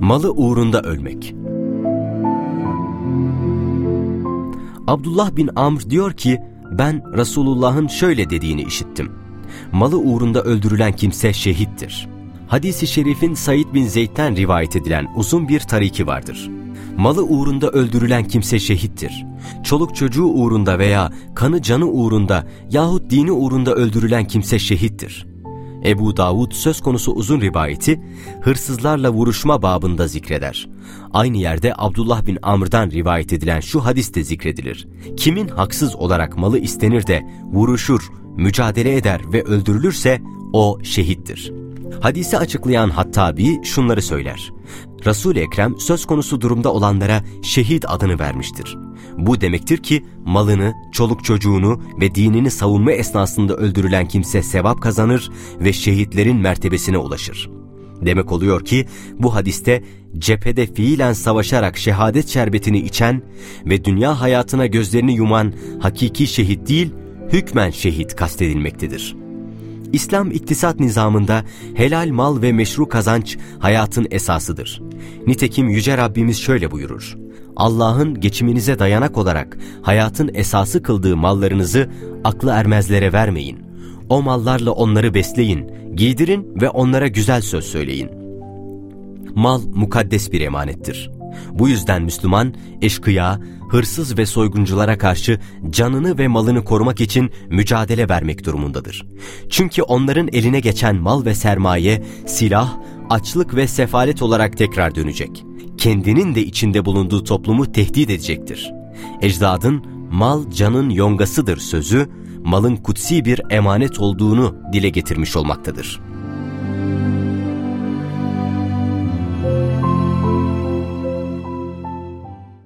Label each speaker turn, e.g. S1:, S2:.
S1: Malı uğrunda ölmek. Abdullah bin Amr diyor ki, ben Resulullah'ın şöyle dediğini işittim. Malı uğrunda öldürülen kimse şehittir. Hadis-i şerifin Said bin Zeyd'den rivayet edilen uzun bir tariki vardır. Malı uğrunda öldürülen kimse şehittir. Çoluk çocuğu uğrunda veya kanı canı uğrunda yahut dini uğrunda öldürülen kimse şehittir. Ebu Davud söz konusu uzun rivayeti hırsızlarla vuruşma babında zikreder. Aynı yerde Abdullah bin Amr'dan rivayet edilen şu hadis de zikredilir. Kimin haksız olarak malı istenir de vuruşur, mücadele eder ve öldürülürse o şehittir. Hadisi açıklayan Hattabi şunları söyler. Resul-i Ekrem söz konusu durumda olanlara şehit adını vermiştir. Bu demektir ki malını, çoluk çocuğunu ve dinini savunma esnasında öldürülen kimse sevap kazanır ve şehitlerin mertebesine ulaşır. Demek oluyor ki bu hadiste cephede fiilen savaşarak şehadet şerbetini içen ve dünya hayatına gözlerini yuman hakiki şehit değil, hükmen şehit kastedilmektedir. İslam iktisat nizamında helal mal ve meşru kazanç hayatın esasıdır. Nitekim Yüce Rabbimiz şöyle buyurur. Allah'ın geçiminize dayanak olarak hayatın esası kıldığı mallarınızı aklı ermezlere vermeyin. O mallarla onları besleyin, giydirin ve onlara güzel söz söyleyin. Mal mukaddes bir emanettir. Bu yüzden Müslüman, eşkıya, hırsız ve soygunculara karşı canını ve malını korumak için mücadele vermek durumundadır. Çünkü onların eline geçen mal ve sermaye, silah, açlık ve sefalet olarak tekrar dönecek. Kendinin de içinde bulunduğu toplumu tehdit edecektir. Ecdadın mal canın yongasıdır sözü, malın kutsi bir emanet olduğunu dile getirmiş olmaktadır.